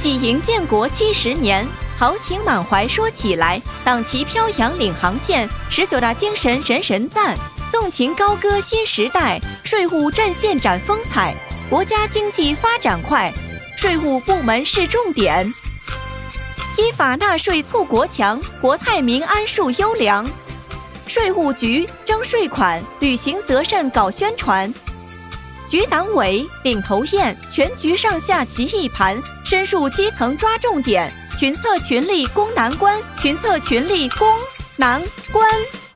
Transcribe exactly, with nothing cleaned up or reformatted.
喜迎建国七十年，豪情满怀说起来，党旗飘扬领航线，十九大精神人人赞，纵情高歌新时代，税务战线展风采，国家经济发展快，税务部门是重点，依法纳税促国强，国泰民安树优良。税务局征税款，履行责任搞宣传。局党委领头雁，全局上下齐一盘，深入基层抓重点，群策群力攻难关，群策群力攻难关。